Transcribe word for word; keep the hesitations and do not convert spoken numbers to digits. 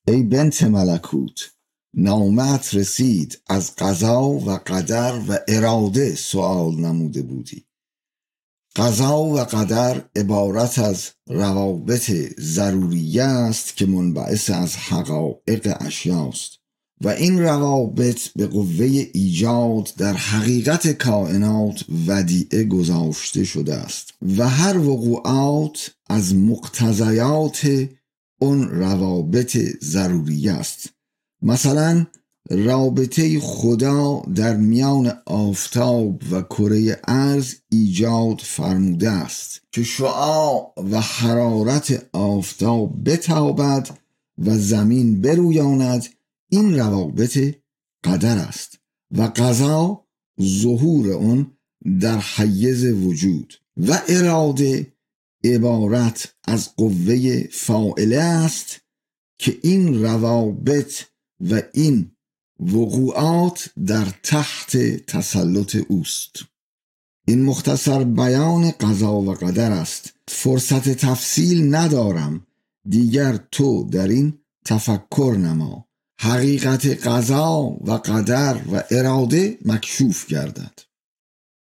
ای بنت ملکوت، نامت رسید از قضا و قدر و اراده سؤال نموده بودی. قضا و قدر عبارت از روابط ضروریه است که منبعث از حقایق اشیاست و این روابط به قوه ایجاد در حقیقت کائنات ودیعه گذاشته شده است و هر وقوعات از مقتضیات اون روابط ضروریه است. مثلا رابطه خدا در میان آفتاب و کره ارض ایجاد فرموده است که شعاع و حرارت آفتاب بتابد و زمین برویاند. این روابط قدر است و قضا ظهور اون در حیز وجود و اراده عبارت از قوه فاعله است که این روابط و این وقوعات در تحت تسلط اوست. این مختصر بیان قضا و قدر است. فرصت تفصیل ندارم، دیگر تو در این تفکر نما، حقیقت قضا و قدر و اراده مکشوف گردد.